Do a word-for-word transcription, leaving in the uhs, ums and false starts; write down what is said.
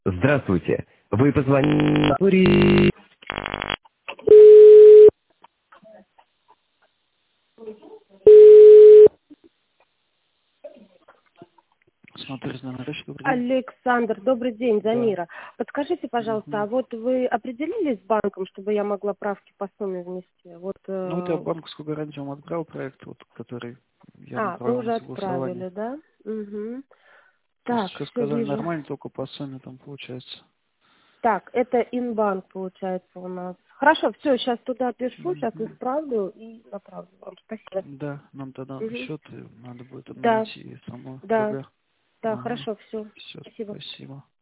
Здравствуйте. Вы позвонили... Смотри, Нарыч, добрый день. Александр, добрый день, Да. Замира. Подскажите, пожалуйста, а Мгм. вот вы определились с банком, чтобы я могла правки по сумме внести? Вот, Ну вот я э, банковскую гарантию вам отправил проект, вот, который я а, вы направил на уже согласование. отправили, да? Угу. То есть Так, все все сказали вижу. нормально, только по сумме там получается. Так, это инбанк получается у нас. Хорошо, все, сейчас туда пишу, сейчас Мгм. исправлю и направлю вам. Спасибо. Да, нам тогда Мгм. счет надо будет Да, обновить и само в да, рублях. да, Ага. хорошо, все. Все, Спасибо. спасибо.